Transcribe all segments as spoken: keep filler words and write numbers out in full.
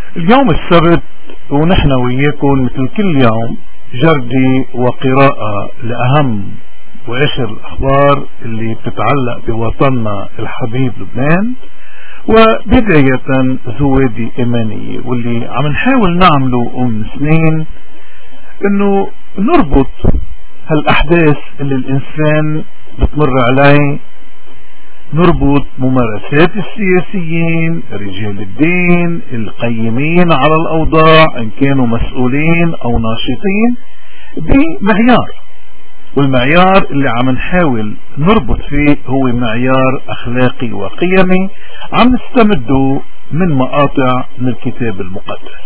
اليوم السبت ونحن وياكم مثل كل يوم جردي وقراءة لأهم وآخر الأخبار اللي بتتعلق بوطننا الحبيب لبنان، وبداية زوادي إيمانية واللي عم نحاول نعمله من سنين انه نربط هالأحداث اللي الإنسان بتمر عليه، نربط ممارسات السياسيين رجال الدين القيمين على الأوضاع إن كانوا مسؤولين أو ناشطين بمعيار، والمعيار اللي عم نحاول نربط فيه هو معيار أخلاقي وقيمي عم نستمده من مقاطع من الكتاب المقدس.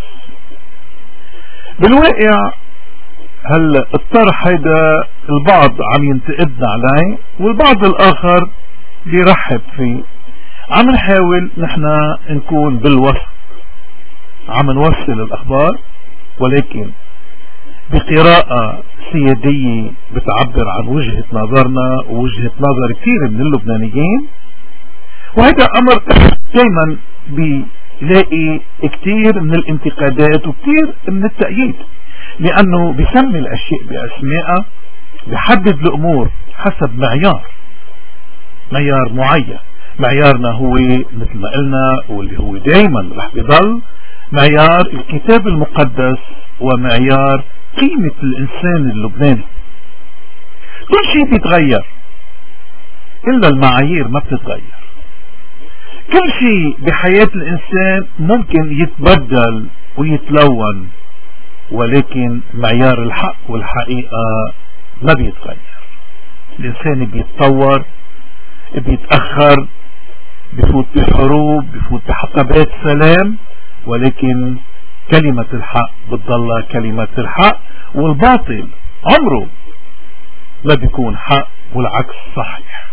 بالواقع هل الطرح هيدا البعض عم ينتقدنا عليه والبعض الآخر بيرحب فيه. عم نحاول نحن نكون بالوسط، عم نوصل الأخبار ولكن بقراءة سيادية بتعبر عن وجهة نظرنا ووجهة نظر كثير من اللبنانيين، وهذا أمر دايما بيلاقي كثير من الانتقادات وكثير من التأييد، لأنه بيسمي الأشياء بأسمائها، بيحدد الأمور حسب معيار معيار معين. معيارنا هو مثل ما قلنا واللي هو دايما رح بيضل معيار الكتاب المقدس ومعيار قيمة الإنسان اللبناني. كل شيء بيتغير إلا المعايير ما بتتغير. كل شيء بحياة الإنسان ممكن يتبدل ويتلون، ولكن معيار الحق والحقيقة ما بيتغير. الإنسان بيتطور، بيتأخر، بفوت بحروب، بفوت بحقبات سلام، ولكن كلمة الحق بتضل كلمة الحق، والباطل عمره ما بيكون حق والعكس صحيح.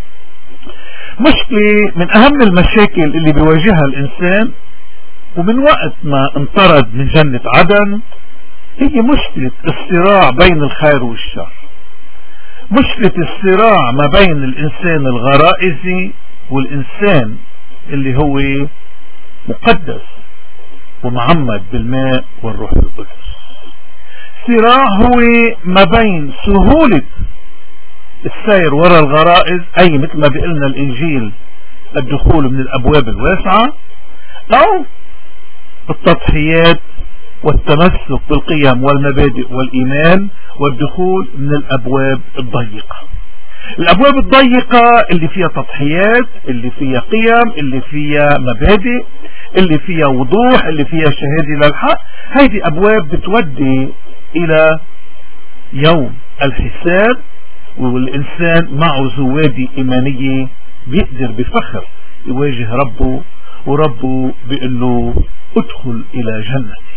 مشكلة من أهم المشاكل اللي بيواجهها الإنسان ومن وقت ما انطرد من جنة عدن هي مشكلة الصراع بين الخير والشر، مشكلة الصراع ما بين الإنسان الغرائزي والإنسان اللي هو مقدس ومعمد بالماء والروح القدس. صراع هو ما بين سهولة السير وراء الغرائز، أي مثل ما بيقلنا الإنجيل الدخول من الأبواب الواسعة، أو التضحيات والتمسك بالقيم والمبادئ والإيمان والدخول من الأبواب الضيقة. الأبواب الضيقة اللي فيها تضحيات، اللي فيها قيم، اللي فيها مبادئ، اللي فيها وضوح، اللي فيها شهادة للحق، هذه أبواب بتودي إلى يوم الحساب، والإنسان معه زوادي إيمانية بيقدر بفخر يواجه ربه، وربه بيقول له ادخل إلى جنتي.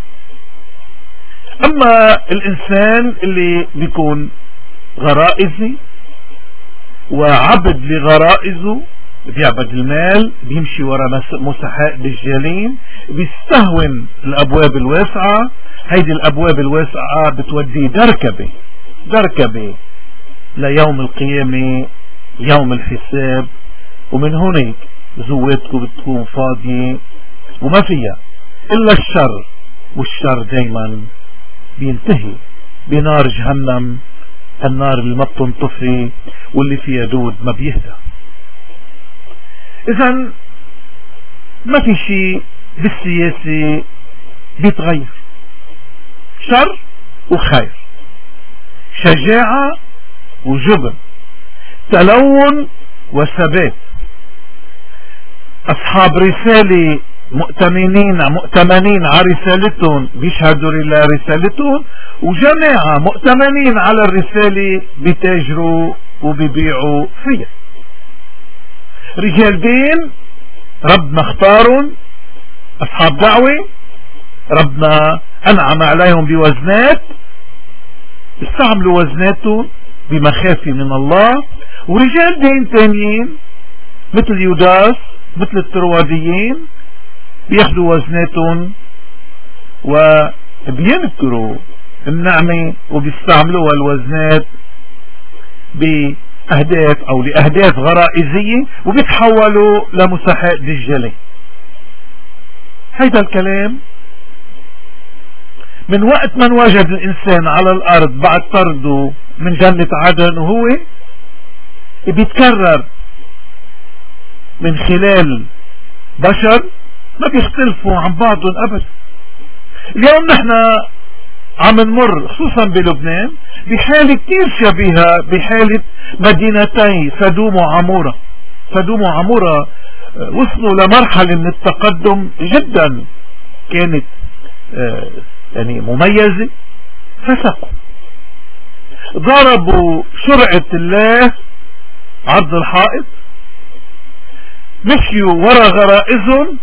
أما الإنسان اللي بيكون غرائزي وعبد لغرائزه، بيعبد المال، بيمشي وراء مسحاء دجالين، بيستهون الأبواب الواسعة. هيدي الأبواب الواسعة بتودي دركبة دركبة ليوم القيامة، يوم الحساب، ومن هناك زواتكم بتكون فاضية وما فيها إلا الشر، والشر دايما بينتهي بنار جهنم، النار اللي ما بتنطفي واللي فيها دود ما بيهدى. إذن ما في شيء بالسياسة بيتغير، شر وخير، شجاعة وجبن، تلون وثبات، أصحاب رسالة مؤتمنين مؤتمنين على رسالتهم بيشهدوا إلى رسالتهم، وجماعة مؤتمنين على الرسالة بيتاجروا وبيبيعوا فيها. رجال دين ربنا اختارهم، أصحاب دعوة ربنا أنعم عليهم بوزنات، استعملوا وزناتهم بمخافة من الله. ورجال دين تانيين مثل يوداس مثل الترواديين بياخدوا وزناتهم وبينكروا النعمة وبيستعملوها الوزنات بأهداف أو لأهداف غرائزية، وبيتحولوا لمسحاء دجالين. هيدا الكلام من وقت ما انوجد الإنسان على الأرض بعد طرده من جنة عدن، وهو بيتكرر من خلال بشر ما بيختلفوا عن بعضهم أبدا. اليوم نحن عم نمر خصوصا بلبنان بحالة كتير شبيهة بحالة مدينتي سدوم وعمورة. سدوم وعمورة وصلوا لمرحلة من التقدم جدا كانت يعني مميزة، فسقوا، ضربوا شرعة الله عرض الحائط، مشيوا وراء غرائزهم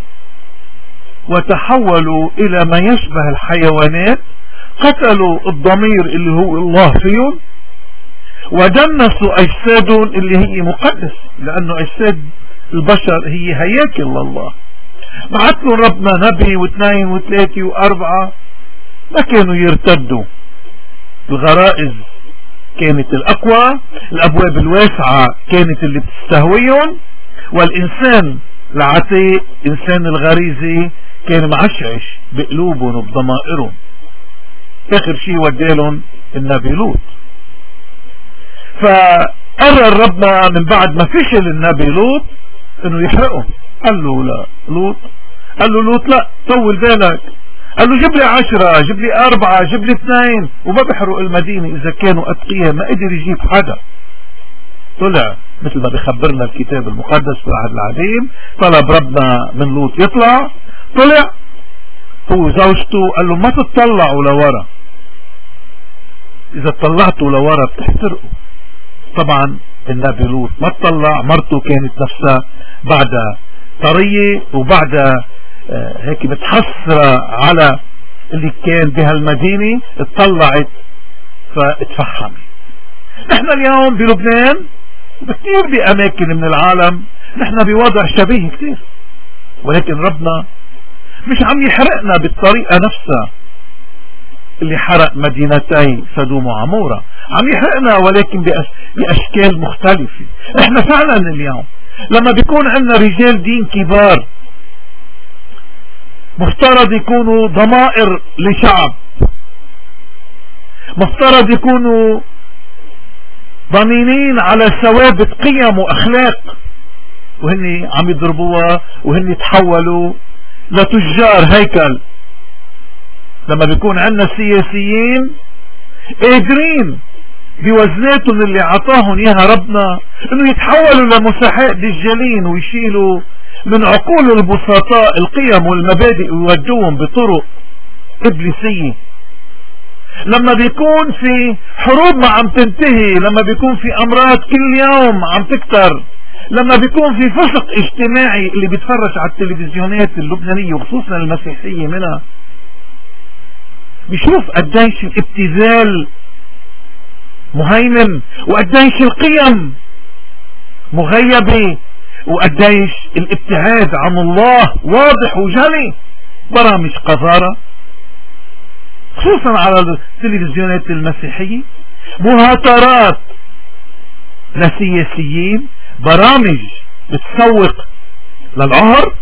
وتحولوا إلى ما يشبه الحيوانات، قتلوا الضمير اللي هو الله فيهم، ودنسوا أجسادهم اللي هي مقدس، لأنه أجساد البشر هي هياكل لله. بعت له ربنا نبي واثنين وثلاثة وأربعة ما كانوا يرتدوا. الغرائز كانت الأقوى، الأبواب الواسعة كانت اللي بتستهويهم، والإنسان العتيق إنسان الغريزي كان معشعش بقلوبهم وبضمائرهم. آخر شيء ودالهم النبي لوط. فقرر ربنا من بعد ما فشل النبي لوط انه يحرقه. قال له لا لوط، قال له لوط لا طول بالك، قال له جيب لي عشرة، جيب لي أربعة، جيب لي اثنين، وما بحرق المدينة إذا كانوا أتقياء. ما قدر يجيب حدا. طلع مثل ما بخبرنا الكتاب المقدس في العهد العظيم، طلب ربنا من لوط يطلع، طلع هو زوجته، قال له ما تطلعوا لورا، إذا طلعتوا لورا بتحترقوا. طبعا النبي لوط ما تطلع، مرته كانت نفسها بعد طرية وبعد آه هيك متحسرة على اللي كان بهالمدينة، اتطلعت فاتفحمت. نحن اليوم بلبنان وبكتير بأماكن من العالم نحن بوضع شبيه كتير، ولكن ربنا مش عم يحرقنا بالطريقة نفسها اللي حرق مدينتي سدوم وعمورة، عم يحرقنا ولكن بأشكال مختلفة. احنا فعلا اليوم لما بيكون عندنا رجال دين كبار مفترض يكونوا ضمائر لشعب، مفترض يكونوا ضامنين على ثوابت قيم واخلاق، وهن عم يضربوها وهن تحولوا لتجار هيكل. لما بيكون عندنا سياسيين قادرين بوزناتهم اللي عطاهم اياها ربنا انه يتحولوا لمسحاء دجالين ويشيلوا من عقول البسطاء القيم والمبادئ ويودوهم بطرق ابليسيه. لما بيكون في حروب ما عم تنتهي، لما بيكون في امراض كل يوم عم تكتر، لما بيكون في فسق اجتماعي اللي بيتفرج على التلفزيونات اللبنانية وخصوصا المسيحية منها بيشوف قديش الابتذال مهيمن وقديش القيم مغيبة وقديش الابتعاد عن الله واضح وجلي. برامج قذارة خصوصا على التلفزيونات المسيحية، مهاترات لسياسيين، برامج بتسوق للعهر،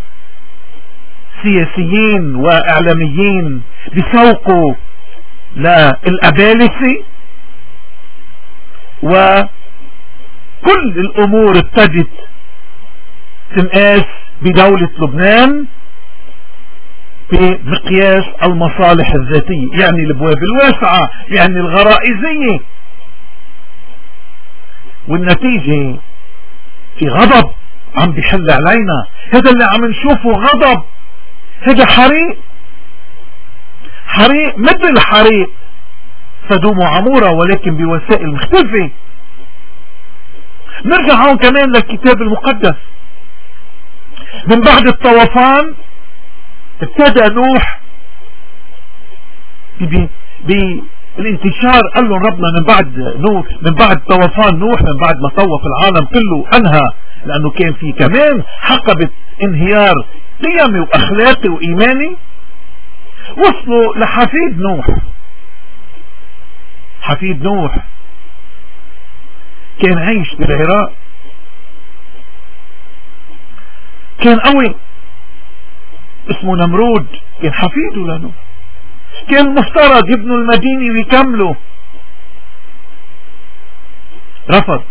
سياسيين واعلاميين بيسوقوا للأبالسة، وكل الامور ابتدت تنقاس بدولة لبنان بمقياس المصالح الذاتية، يعني الابواب الواسعة، يعني الغرائزية، والنتيجة في غضب عم بيحل علينا. هذا اللي عم نشوفه غضب، هذا حريق، حريق مثل حريق سدوم وعمورة ولكن بوسائل مختلفة. نرجع هون كمان للكتاب المقدس. من بعد الطوفان ابتدى نوح بالانتشار. قال لهم ربنا من بعد نوح، من بعد طوفان نوح، من بعد ما طوف العالم كله انهى، لانه كان في كمان حقبة انهيار قيمي واخلاقي وايماني. وصلوا لحفيد نوح. حفيد نوح كان عايش بالعراق، كان قوي، اسمه نمرود كان حفيده لنوح، كان مفترض يبنوا المدينة ويكملوا، رفض،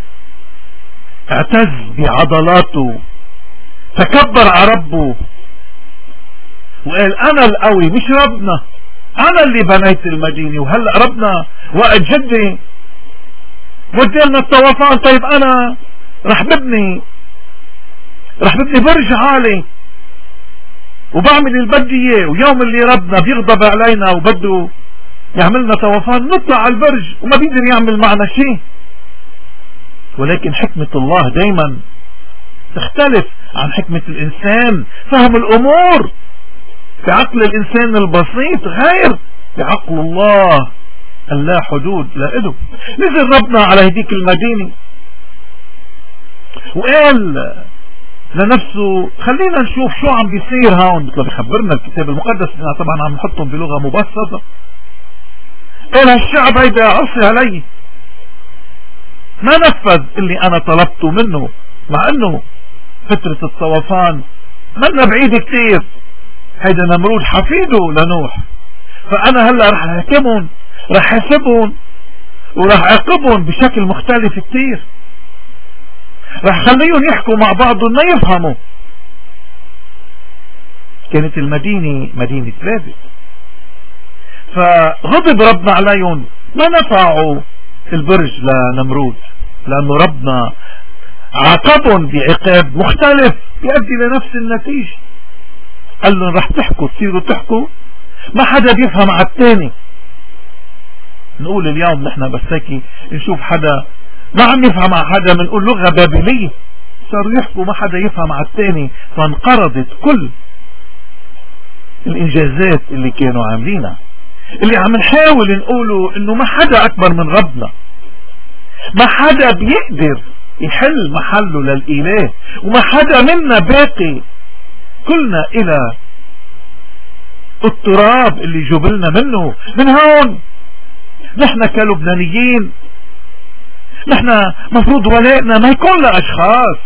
اعتز بعضلاته، تكبر على ربه وقال انا القوي مش ربنا، انا اللي بنيت المدينة، وهلأ ربنا وقت جدي ودينا الطوفان، طيب انا رح ببني رح ببني برج عالي وبعمل اللي بدي اياه، ويوم اللي ربنا بيغضب علينا وبده يعملنا طوفان نطلع على البرج وما بيقدر يعمل معنا شيء. ولكن حكمة الله دايما تختلف عن حكمة الإنسان، فهم الأمور في عقل الإنسان البسيط غير بعقل الله اللا حدود لإله. نزل ربنا على هديك المدينة وقال لنفسه خلينا نشوف شو عم بيصير هون، مثل بيخبرنا الكتاب المقدس، طبعا عم نحطهم بلغة مبسطة. قال هالشعب هيدا عصي علي، ما نفذ اللي انا طلبته منه، مع انه فترة الطوفان منا بعيد كتير، هيدا نمرود حفيده لنوح، فانا هلا رح احكمهم، رح حاسبهم ورح اعاقبهم بشكل مختلف كتير، رح خليهم يحكوا مع بعضهم ما يفهموا. كانت المدينة مدينة بابل، فغضب ربنا عليهم، ما نفعوا البرج لنمرود، لأنه ربنا عاقبهم بعقاب مختلف يؤدي لنفس النتيجة. قال لهم رح تحكوا، تصيروا تحكوا، ما حدا بيفهم على التاني. نقول اليوم نحن بس هيك نشوف حدا ما عم يفهم على حدا بنقول لغة بابلية، صاروا يحكوا ما حدا يفهم على التاني، فانقرضت كل الإنجازات اللي كانوا عاملينها. اللي عم نحاول نقوله انه ما حدا اكبر من ربنا، ما حدا بيقدر يحل محله للإله، وما حدا منا باقي، كلنا الى التراب اللي جبلنا منه. من هون نحن كلبنانيين نحن مفروض ولائنا ما يكون لأشخاص،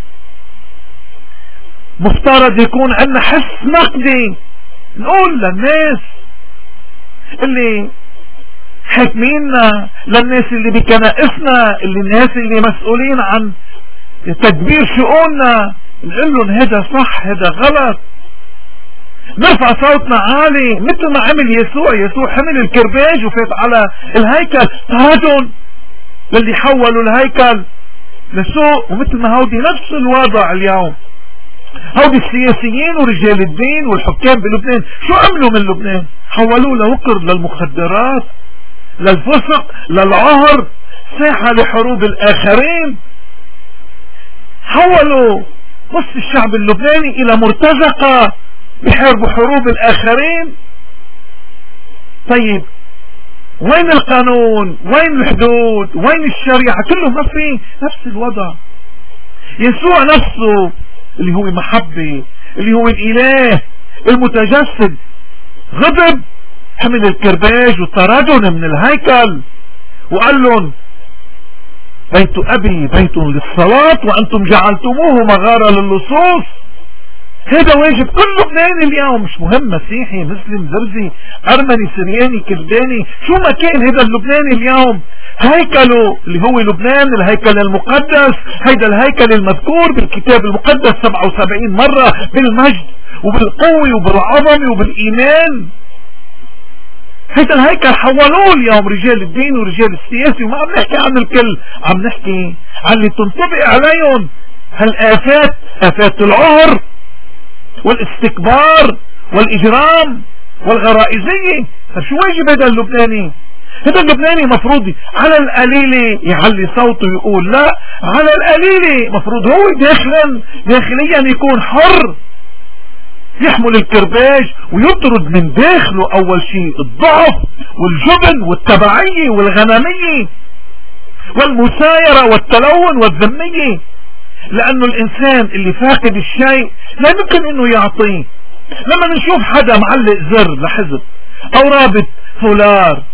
مفترض يكون عندنا حس نقدي، نقول للناس اللي حاكميننا، للناس اللي بكنائسنا، اللي الناس اللي مسؤولين عن تدبير شؤوننا، نقول لهم هذا صح هذا غلط، نرفع صوتنا عالي مثل ما عمل يسوع. يسوع حمل الكرباج وفات على الهيكل، طردهم للي حولوا الهيكل لسوق، ومثل ما هودي نفس الوضع اليوم. هودي السياسيين ورجال الدين والحكام بلبنان شو عملوا من لبنان؟ حولوه لوقر، للمخدرات، للفسق، للعهر، ساحة لحروب الآخرين. حولوا نصف الشعب اللبناني إلى مرتزقة بحرب حروب الآخرين. طيب وين القانون؟ وين الحدود؟ وين الشريعة؟ كله ما في، نفس الوضع. يسوع نفسه اللي هو محبة، اللي هو الإله المتجسد، غضب، حمل الكرباج وطردهم من الهيكل وقال لهم بيت أبي بيت للصلاة وأنتم جعلتموه مغارة للصوص. هذا واجب كل لبناني اليوم، مش مهم مسيحي مسلم درزي أرمني سرياني كرداني، شو ما كان هذا اللبناني اليوم هيكله اللي هو لبنان، الهيكل المقدس، هيدا الهيكل المذكور بالكتاب المقدس سبعة وسبعين مرة بالمجد وبالقوة وبالعظمة وبالإيمان. هيدا الهيكل حولوه اليوم رجال الدين ورجال السياسي، وما عم نحكي عن الكل، عم نحكي عن اللي تنطبق عليهم هالآفات، آفات العهر والاستكبار والإجرام والغرائزية. شو واجب هذا اللبناني؟ هذا اللبناني مفروض على القليلة يعلي صوته ويقول لا، على القليلة مفروض هو داخلا داخليا يكون حر، يحمل الكرباج ويطرد من داخله اول شيء الضعف والجبن والتبعية والغنمية والمسايرة والتلون والذمية. لانه الانسان اللي فاقد الشيء لا يمكن انه يعطيه. لما نشوف حدا معلق زر لحزب او رابط فولار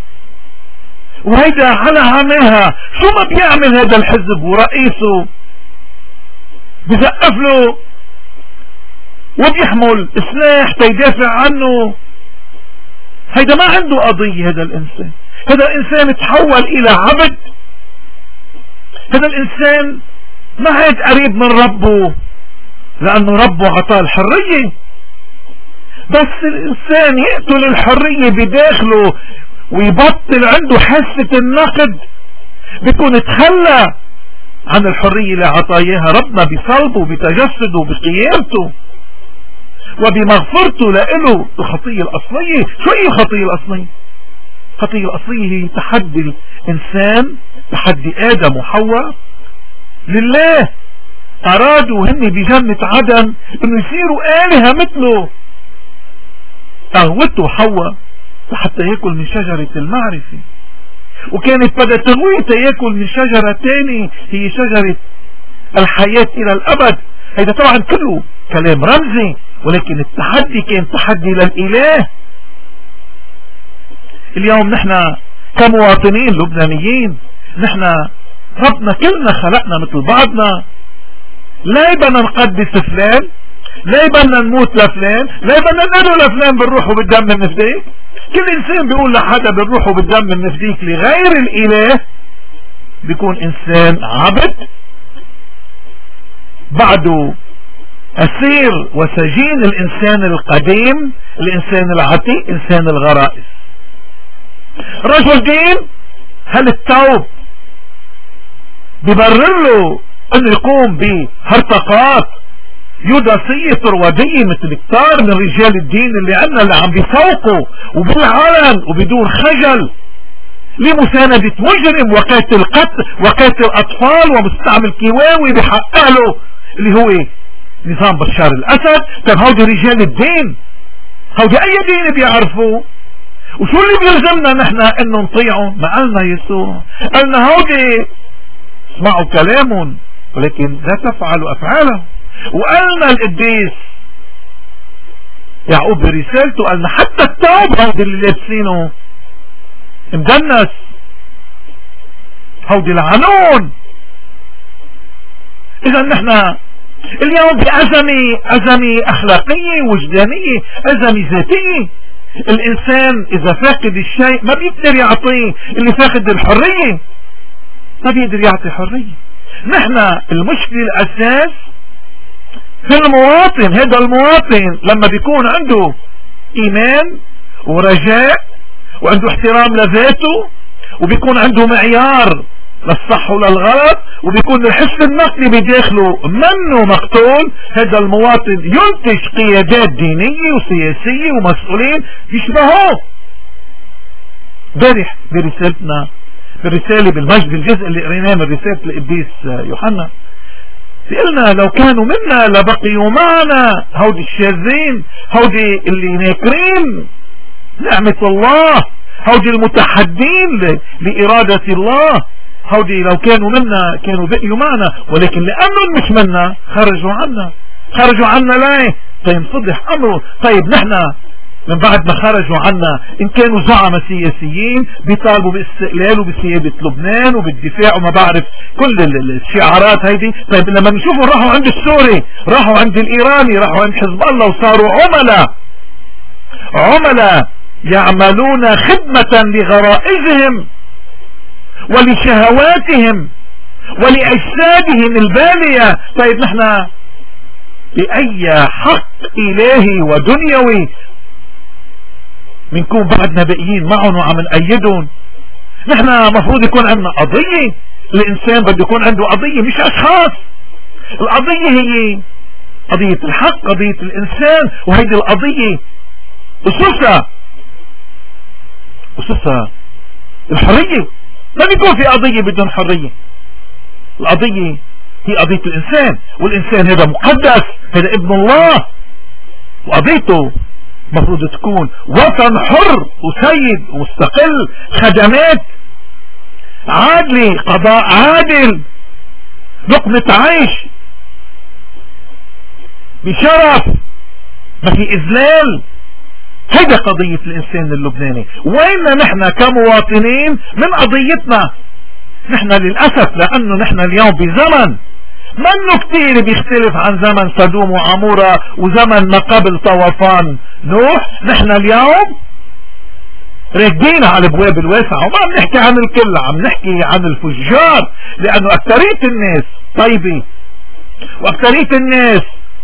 وهيدا على عماها، شو ما بيعمل هذا الحزب ورئيسه؟ بزقف له وبيحمل سلاح تيدافع عنه. هيدا ما عنده قضية. هذا الإنسان هذا الإنسان تحول إلى عبد. هذا الإنسان ما عاد قريب من ربه، لأنه ربه عطاه الحرية. بس الإنسان يقتل الحرية بداخله ويبطل عنده حاسة النقد، بيكون تخلى عن الحرية اللي عطاياها ربنا بصلبه بتجسده بقيامته وبمغفرته لإله. الخطية الأصلية، شو هي الخطية الأصلية؟ الخطية الأصلية هي تحدي الإنسان، تحدي آدم وحواء لله. أرادوا هن بجنة عدن إنه يصيروا آلهة مثله. أغوته حواء حتى يأكل من شجرة المعرفة، وكانت بدها تغويته يأكل من شجرة تاني هي شجرة الحياة إلى الأبد. هذا طبعا كله كلام رمزي، ولكن التحدي كان تحدي للإله. اليوم نحن كمواطنين لبنانيين، نحن ربنا كلنا خلقنا مثل بعضنا. لا يبنا نقدس فلان، لا يبنا نموت لفلان، لا يبنا ندعو لفلان بالروح وبالدم النفديك. كل انسان بيقول لحدا بالروح وبالدم النفديك لغير الاله بيكون انسان عبد بعده اسير وسجين الانسان القديم، الانسان العتيق، انسان الغرائز. رجل دين هل التوب بيبرر له انه يقوم بهرطقات يوداسية طرودية مثل كتار من رجال الدين اللي عنا اللي عم بيسوقوا وبالعلن وبدون خجل لمساندة مجرم وقاتل قتل وقاتل اطفال ومستعمل كيواوي بحق اهله اللي هو نظام بشار الاسد. طب هودي رجال الدين، هودي اي دين بيعرفوا؟ وشو اللي بيلزمنا نحن انه نطيعه؟ ما قالنا يسوع، قالنا هودي اسمعوا كلامهم ولكن لا تفعلوا افعالهم. وقالنا القديس يعقوب برسالته قالنا حتى التوب هودي اللي لابسينه مدنس، هودي العنون. اذا نحن اليوم بأزمة أزمة أخلاقية وجدانية، أزمة ذاتية. الإنسان إذا فاقد الشيء ما بيقدر يعطيه، اللي فاقد الحرية ما بيقدر يعطي حرية. نحن المشكلة الأساس في المواطن. هذا المواطن لما بيكون عنده إيمان ورجاء وعنده احترام لذاته وبيكون عنده معيار للصح وللغلط وبيكون الحس النقدي بداخله منه مقتول، هذا المواطن ينتج قيادات دينية وسياسية ومسؤولين يشبهوه. بارح برسالتنا بالرسالة بالمجد الجزء اللي قريناه من رسالة القديس يوحنا قلنا لو كانوا منا لبقيوا معنا هودي الشاذين، هودي اللي ناكرين نعمة الله، هودي المتحدين لإرادة الله، هودي لو كانوا منا كانوا بقيوا معنا، ولكن لأنهم مش منا خرجوا عنا. خرجوا عنا ليه؟ فينفضح أمره. طيب نحن من بعد ما خرجوا عنا إن كانوا زعماء سياسيين بيطالبوا باستقلال وبسيادة لبنان وبالدفاع وما بعرف كل الشعارات هيدي، طيب لما نشوفوا راحوا عند السوري، راحوا عند الإيراني، راحوا عند حزب الله وصاروا عملاء عملاء يعملون خدمة لغرائزهم ولشهواتهم ولأجسادهم البالية. طيب نحن بأي حق إلهي ودنيوي منكون بعدنا باقيين معهم وعم نأيدهم؟ نحن مفروض يكون عندنا قضية. الإنسان بده يكون عنده قضية مش أشخاص. القضية هي قضية الحق، قضية الإنسان، وهيدي القضية أسسها أسسها الحرية. ما بيكون في قضية بدون حرية. القضية هي قضية الإنسان، والإنسان هذا مقدس، هذا ابن الله، وقضيته مفروض تكون وطن حر وسيد ومستقل، خدمات عادلة، قضاء عادل، لقمة عيش بشرف، ما في إذلال. هيدا قضية الإنسان اللبناني. وين نحن كمواطنين من قضيتنا؟ نحن للأسف لأنه نحن اليوم بزمن منه كتير بيختلف عن زمن سدوم وعمورة وزمن ما قبل طوفان نوح. نحن اليوم راكبين على الابواب الواسعة وما عم نحكي عن الكل، عم نحكي عن الفجار، لانه اكترية الناس طيبة واكترية الناس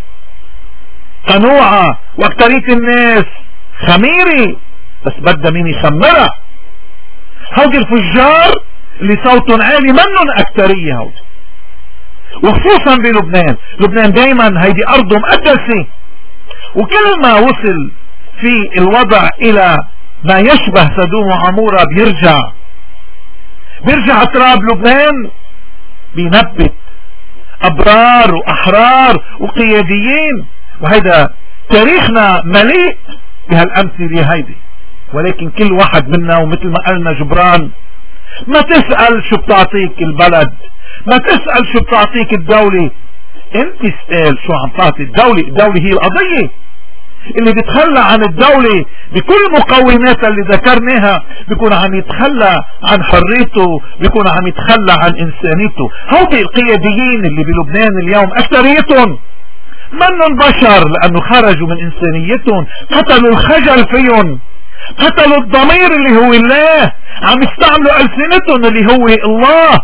قنوعة واكترية الناس خميرة، بس بدها مين يخمرها. هودي الفجار اللي صوتهم عالي منهم اكترية هودي، وخصوصا بلبنان. لبنان دايما هيدي ارض مقدسة، وكل ما وصل في الوضع الى ما يشبه سدوم وعمورة بيرجع بيرجع تراب لبنان بينبت ابرار واحرار وقياديين، وهيدا تاريخنا مليء بهالامثله هيدي. ولكن كل واحد منا ومثل ما قالنا جبران، ما تسأل شو بتعطيك البلد، ما تسأل شو بتعطيك الدولة، انت اسأل شو عم تعطي الدولة. الدولة هي القضية. اللي بيتخلى عن الدولة بكل مقوماتها اللي ذكرناها بيكون عم يتخلى عن حريته، بيكون عم يتخلى عن انسانيته. هودي القياديين اللي بلبنان اليوم اكثريتهم منهم بشر، لانه خرجوا من انسانيتهم، قتلوا الخجل فيهم، قتلوا الضمير اللي هو الله، عم يستعملوا ألسنتهم اللي هو الله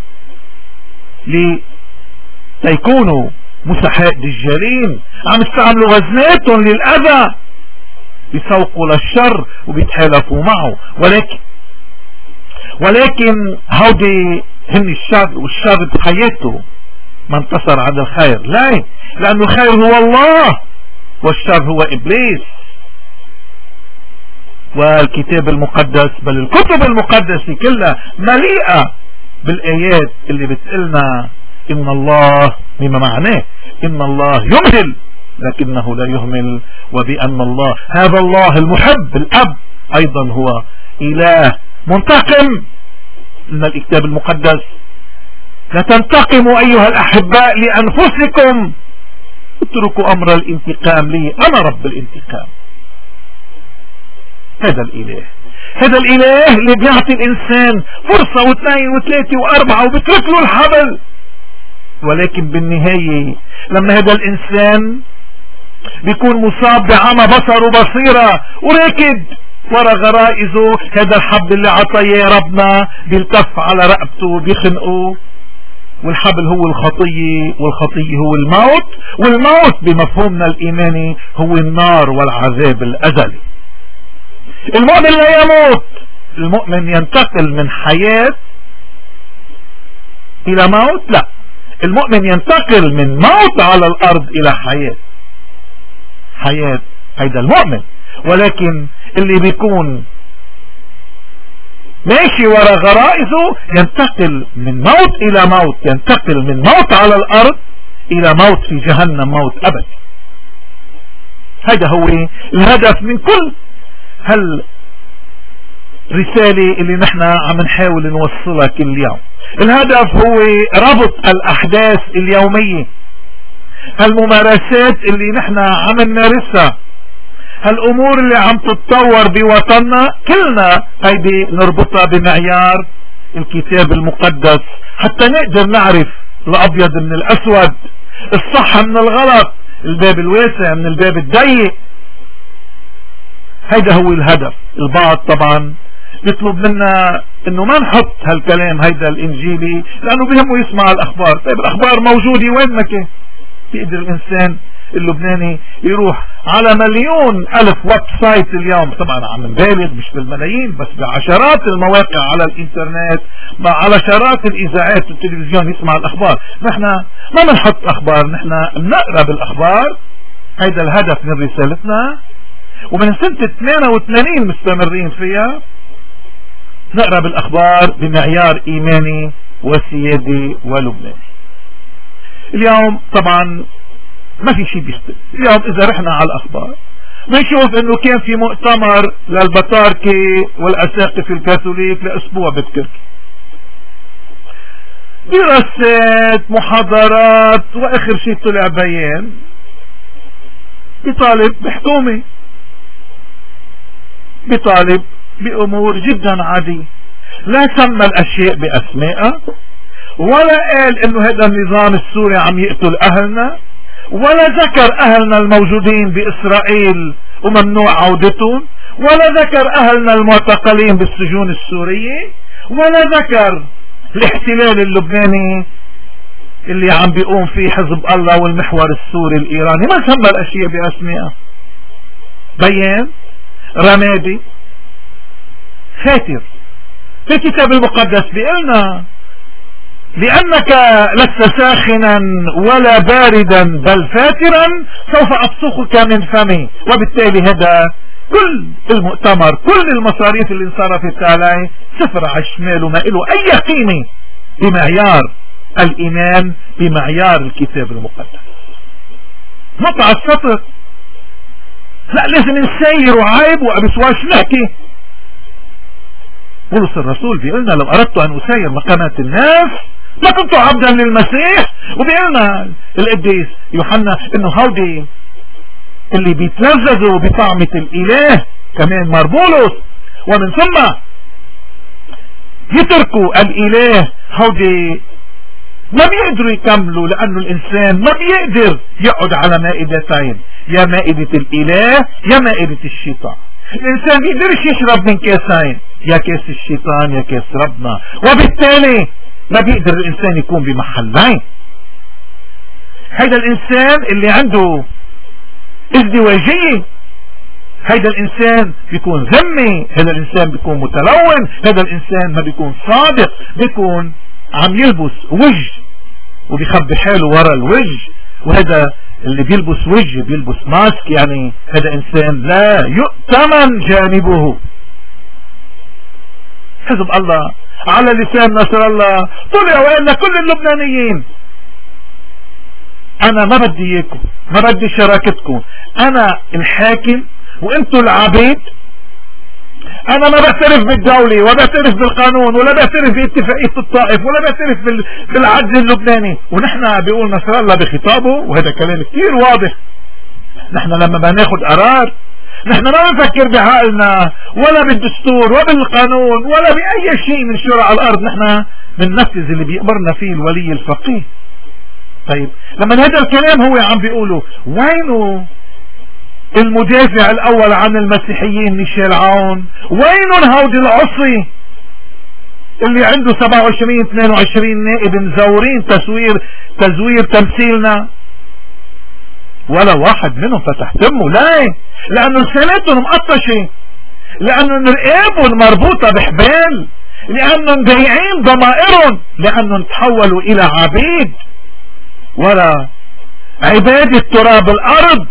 ليكونوا مسحاء دجالين، عم يستعملوا غزناتهم للأذى، بيسوقوا للشر وبيتحالفوا معه. ولكن ولكن هودي هن الشر، والشر بحياته ما انتصر على الخير. لا، لأنه الخير هو الله والشر هو إبليس. والكتاب المقدس بل الكتب المقدسة كلها مليئة بالآيات اللي بتقلنا إن الله، بما معناه إن الله يمهل لكنه لا يهمل، وبأن الله هذا الله المحب الأب أيضا هو إله منتقم. إن الكتاب المقدس لا تنتقموا أيها الأحباء لأنفسكم، اتركوا أمر الانتقام لي، أنا رب الانتقام. هذا الإله، هذا الإله اللي بيعطي الإنسان فرصة واثنين وثلاثة وأربعة وبترك له الحبل. ولكن بالنهاية لما هذا الإنسان بيكون مصاب بعمى بصر وبصيرة وراكد ورا غرائزه، هذا الحبل اللي عطيه ربنا بيلتف على رقبته بيخنقه. والحبل هو الخطية، والخطية هو الموت، والموت بمفهومنا الإيماني هو النار والعذاب الأزلي. المؤمن لا يموت، المؤمن ينتقل من حياة إلى موت. لا، المؤمن ينتقل من موت على الأرض إلى حياة. حياة هيدا المؤمن. ولكن اللي بيكون ماشي ورا غرائزه ينتقل من موت إلى موت، ينتقل من موت على الأرض إلى موت في جهنم، موت أبدي. هذا هو الهدف من كل هالرسالة اللي نحن عم نحاول نوصلها كل يوم. الهدف هو ربط الأحداث اليومية، هالممارسات اللي نحن عم نمارسها، هالأمور اللي عم تتطور بوطننا، كلنا هيدي نربطها بمعيار الكتاب المقدس حتى نقدر نعرف الأبيض من الأسود، الصح من الغلط، الباب الواسع من الباب الضيق. هيدا هو الهدف. البعض طبعا يطلب منا انه ما نحط هالكلام هيدا الانجيلي لانه بيهمه يسمع الاخبار. طيب الاخبار موجودة وين ما كان. بيقدر الانسان اللبناني يروح على مليون الف ويب سايت اليوم، طبعا عم نبالغ مش بالملايين، بس بعشرات المواقع على الانترنت، مع على شرات الاذاعات والتلفزيون يسمع الاخبار. نحن ما بنحط اخبار، نحن بنقرا بالاخبار. هيدا الهدف من رسالتنا، ومن سنة ثمانية وثمانين مستمرين فيها نقرأ بالأخبار بمعيار إيماني وسيادي ولبناني. اليوم طبعا ما في شيء بيختلف. اليوم إذا رحنا على الأخبار بنشوف إنه كان في مؤتمر للبطاركة والأساقفة الكاثوليك لأسبوع بتركيا، دراسات، محاضرات، وآخر شيء طلع بيان بيطالب بحكومة، بيطالب بأمور جدا عادية، لا سمى الأشياء بأسمائها ولا قال انه هذا النظام السوري عم يقتل اهلنا، ولا ذكر اهلنا الموجودين باسرائيل وممنوع عودتهم، ولا ذكر اهلنا المعتقلين بالسجون السورية، ولا ذكر الاحتلال اللبناني اللي عم بيقوم فيه حزب الله والمحور السوري الايراني. ما سمى الاشياء باسمائها، بيان رمادي خاتر. في الكتاب المقدس بيقلنا لأنك لست ساخنا ولا باردا بل فاترا سوف أبصقك من فمي. وبالتالي هذا كل المؤتمر، كل المصاريف اللي انصرفت عليه صفر على الشمال وما له أي قيمة بمعيار الإيمان، بمعيار الكتاب المقدس. نطع السطر، لا لازم نسير وعيب وأبسواش نحكي. بولس الرسول بيقولنا لو أردت أن أسير مقامات الناس لكنت عبدا للمسيح. وبيقولنا القديس يوحنا انه هودي اللي بيتلذذوا بطعمة الاله كمان مار بولس، ومن ثم يتركوا الاله هودي ما بيقدروا يكملوا، لانه الانسان ما بيقدر يقعد على مائدتين، يا مائدة الاله يا مائدة الشيطان. الانسان بيقدرش يشرب من كاسين، يا كاس الشيطان يا كاس ربنا، وبالتالي ما بيقدر الانسان يكون بمحلين. هيدا الانسان اللي عنده ازدواجية، هيدا الانسان بيكون ذمي، هيدا الانسان بيكون متلون، هيدا الانسان ما بيكون صادق، بيكون عم يلبس وجه وبيخبي حاله ورا الوجه. وهذا اللي بيلبس وجه بيلبس ماسك، يعني هذا انسان لا يؤتمن جانبه. حزب الله على لسان نصر الله طلع وقال لكل اللبنانيين انا ما بدي اياكم، ما بدي شراكتكم، انا الحاكم وانتوا العبيد. انا ما بعترف بالدولة ولا بعترف بالقانون ولا بعترف باتفاقية الطائف ولا بعترف بالعدل اللبناني. ونحن بيقول نصر الله بخطابه، وهذا كلام كتير واضح، نحن لما بناخد قرار نحن ما بنفكر بعقلنا ولا بالدستور ولا بالقانون ولا بأي شيء من شرع الأرض، نحن بننفذ اللي بيأمرنا فيه الولي الفقيه. طيب لما هذا الكلام هو عم بيقوله، وينه المدافع الأول عن المسيحيين ميشيل عون؟ وينهم هودي العصي اللي عنده سبعة وعشرين اثنين وعشرين نائب مزورين تزوير تزوير تمثيلنا؟ ولا واحد منهم فتح تمه. ليه؟ لأنه لساناتهم مقطشة، لأنه رقابهم مربوطة بحبال، لأنهم بيعين ضمائرهم، لأنهم تحولوا إلى عبيد ولا عبادة تراب الأرض،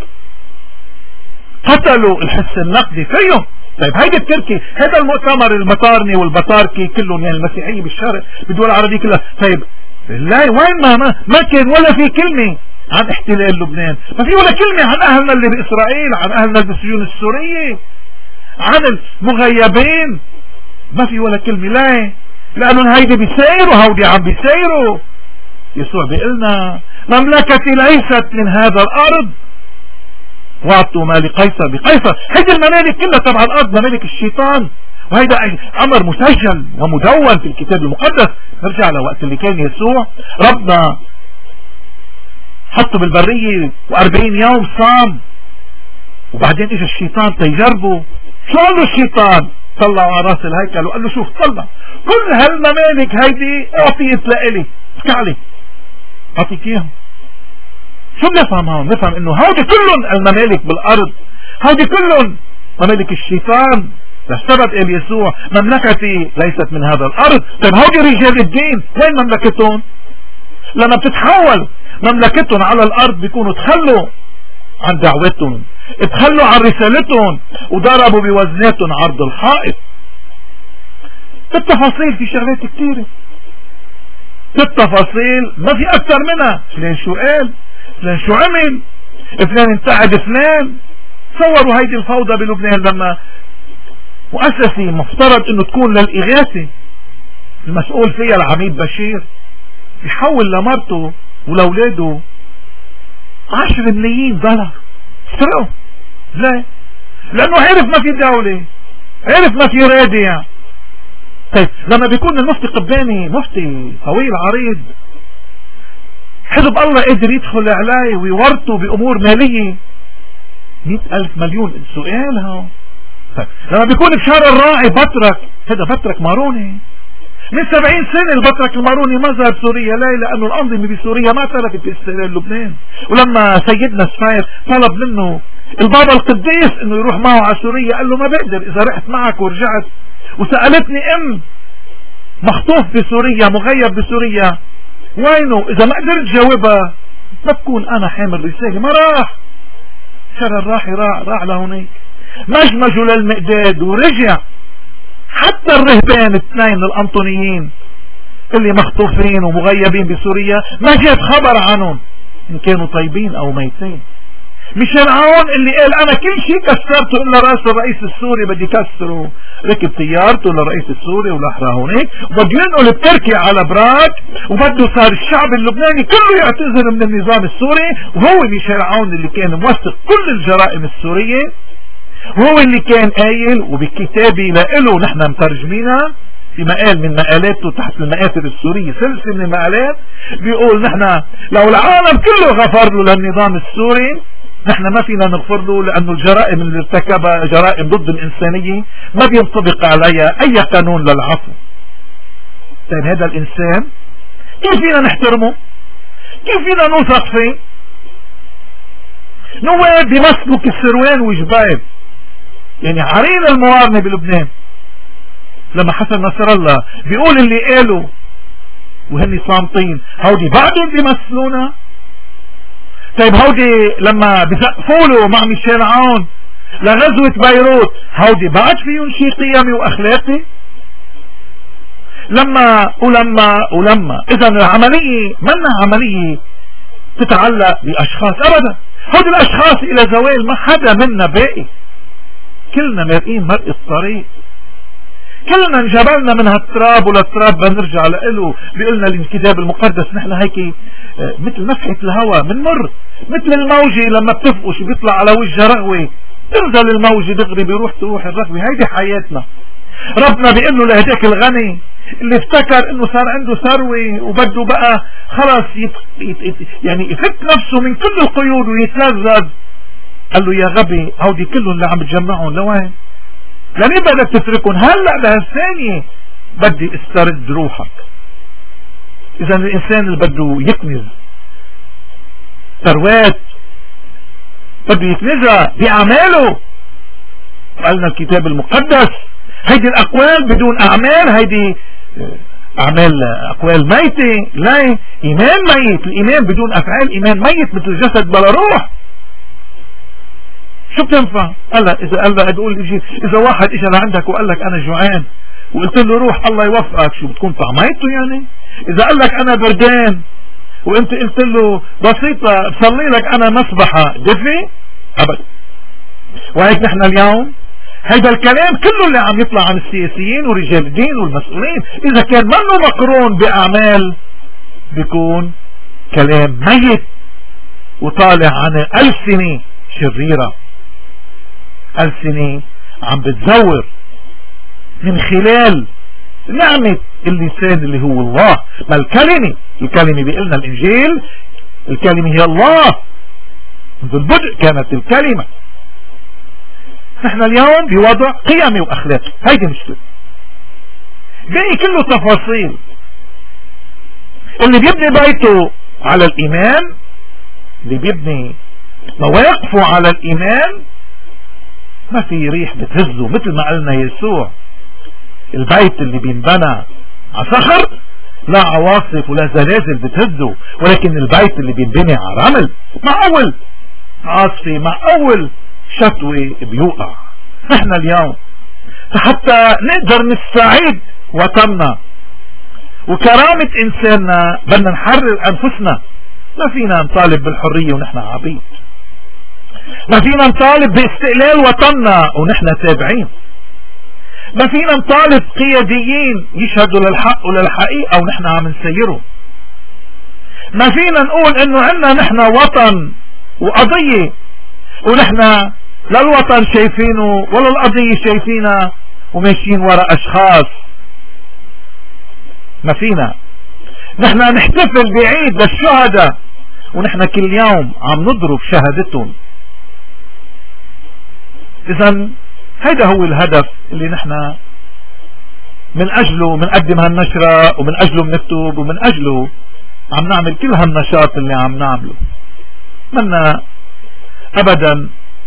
قتلوا الحس النقدي فيهم. طيب هيدا التركي، هذا المؤتمر المطارني والبطاركي كلهم، يعني المسيحية بالشرق بالدول العربية كلها. طيب لا وين ما ما, ما كان ولا في كلمة عن احتلال لبنان، ما في ولا كلمة عن اهلنا اللي باسرائيل، عن اهلنا بالسجون السورية، عن المغيبين، ما في ولا كلمة. ليه؟ لانهم هيدي بيسيروا، هودي عم بيسيروا. يسوع بيقلنا مملكتي ليست من هذا الارض واعطوا ما لقيصر بقيصر. هيدي الممالك كلها تبع الارض ممالك الشيطان، وهيدا امر مسجل ومدون في الكتاب المقدس. نرجع لوقت اللي كان يسوع ربنا حطه بالبرية واربعين يوم صام، وبعدين اجى الشيطان تيجربه. شو قال له الشيطان؟ طلع على راس الهيكل وقال له شوف طلع كل هالممالك هيدي اعطيت لإلي، اسكعلي اعطيك اياهم. شو بنفهم هون؟ نفهم انه هودي كلهم الممالك بالارض، هودي كلهم ممالك الشيطان. لسبب قال يسوع مملكتي ليست من هذا الارض. طيب هودي رجال الدين وين مملكتهم؟ لما بتتحول مملكتهم على الارض بيكونوا تخلوا عن دعوتهم، تخلوا عن رسالتهم، وضربوا بوزناتهم عرض الحائط. التفاصيل في شغلات كتيرة، التفاصيل ما في اكتر منها. فلان شو قال، فلان شو عمل، فلان انتعد فلان. صوروا هيدي الفوضى بلبنان لما مؤسسة مفترض انه تكون للإغاثة المسؤول فيها العميد بشير يحول لمرته ولولاده عشر ملايين دولار سرقوا. ليه؟ لانه عرف ما في دولة، عرف ما في رادع، طيب لما بيكون المفتي قباني مفتي طويل عريض، حزب الله قدر يدخل عليه ويورطه بأمور مالية مئة ألف مليون. سؤال ها، طيب لما بيكون بشار الراعي بطرك، هذا بطرك ماروني من سبعين سنة، البطرك الماروني ما زار سوريا. ليه؟ لأنه الأنظمة بسوريا ما تركت باستقلال لبنان. ولما سيدنا سفير طلب منه البابا القديس انه يروح معه على سوريا، قال له ما بقدر، اذا رحت معك ورجعت وسألتني ام مخطوف بسوريا مغيب بسوريا وينه، اذا ما قدرت جاوبها ما بكون انا حامل رسالة. ما راح شر الراحي، راح راح لهونيك مجمجوا للمقداد ورجع. حتى الرهبان اثنين الأنطونيين اللي مخطوفين ومغيبين بسوريا ما جاب خبر عنهم ان كانوا طيبين او ميتين. ميشيل عون اللي قال انا كل شيء كسرته الا راس الرئيس السوري بدي كسره، ركب طيارته للرئيس السوري وراح هونيك وبده ينقل بتركيا على براك، وبده صار الشعب اللبناني كله يعتذر من النظام السوري. وهو ميشيل عون اللي كان موثق كل الجرائم السورية، هو اللي كان قايل وبكتابي لإله نحن مترجمينها في مقال من مقالاته تحت المآثر السورية، سلسلة من المقالات، بيقول نحن لو العالم كله غفر له للنظام السوري نحن ما فينا نغفر له، لأنه الجرائم اللي ارتكبها جرائم ضد الإنسانية ما بينطبق عليها أي قانون للعفو. طيب هذا الإنسان كيف فينا نحترمه؟ كيف فينا نوثق فيه؟ نواب بيمثلوا كسروان وجبال، يعني عرين الموارنة بلبنان. لما حسن نصر الله بيقول اللي قالوا وهني صامتين هودي بعدهم بيمثلونا. طيب هودي لما بزقفولوا مع ميشيل عون لغزوة بيروت هودي بعد فيهم شيء قيمي واخلاقي؟ لما ولما ولما اذا العملية منا عملية تتعلق باشخاص ابدا. هودي الاشخاص الى زوال ما حدا منا باقي، كلنا مرقين مرق الطريق، كلنا انجبلنا من هالتراب وللتراب بنرجع لإله. بيقولنا الكتاب المقدس نحن هيك مثل نفحة الهواء منمر، مثل الموجة لما بتفقش بيطلع على وجه رغوة تنزل الموجة دغري بيروح تروح الرغوة. هيدي حياتنا. ربنا بيقول له لهداك الغني اللي افتكر انه صار عنده ثروة وبده بقى خلاص يت... يت... يعني يفك نفسه من كل القيود ويتلذذ، قال له يا غبي هودي كلهم اللي عم تجمعهم لوين؟ لمين بدك تتركهم؟ هلا بهالثانية بدي استرد روحك. اذا الانسان اللي بده يكنز ثروات بده يكنزها باعماله. قالنا الكتاب المقدس هيدي الاقوال بدون اعمال هيدي اعمال اقوال ميتة. لا، ايمان ميت. الايمان بدون افعال ايمان ميت مثل الجسد بلا روح. شو بتنفع؟ هلا اذا قال لك تقول اجي اذا واحد اجى لعندك وقال لك انا جوعان وقلت له روح الله يوفقك، شو بتكون طعميته يعني؟ اذا قال لك انا بردان وانت قلت له بسيطة بصلي لك انا مسبحة دفي ابدا. وهيك نحن اليوم هيدا الكلام كله اللي عم يطلع عن السياسيين ورجال الدين والمسؤولين اذا كان منه مقرون باعمال بيكون كلام ميت وطالع عن ألسنة شريرة، ألسنة عم بتزور من خلال نعمة اللسان اللي هو الله. ما الكلمة الكلمة بيقلنا الإنجيل الكلمة هي الله، منذ البدء كانت الكلمة. نحن اليوم بوضع قيمي وأخلاقي، هيدي مشكلة. باقي كله تفاصيل. اللي بيبني بيته على الإيمان، اللي بيبني مواقفه على الإيمان ما في ريح بتهزه. مثل ما قالنا يسوع البيت اللي بينبنى على صخر لا عواصف ولا زلازل بتهزه، ولكن البيت اللي بينبني على رمل مع أول عاصفة مع أول شتوي بيوقع. نحن اليوم حتى نقدر نستعيد وطننا وكرامة إنساننا بدنا نحرر أنفسنا. ما فينا نطالب بالحرية ونحن عبيد، ما فينا نطالب باستقلال وطننا ونحن تابعين، ما فينا نطالب قياديين يشهدوا للحق وللحقيقة ونحن عم نسيره، ما فينا نقول انه عنا نحن وطن وقضية ونحن لا الوطن شايفينه ولا القضية شايفينها وماشيين وراء اشخاص ما فينا نحن نحتفل بعيد للشهداء ونحن كل يوم عم نضرب شهادتهم. اذا هيدا هو الهدف اللي نحن من اجله بنقدم هالنشرة ومن اجله بنكتب ومن اجله عم نعمل كل هالنشاط اللي عم نعمله. منا ابدا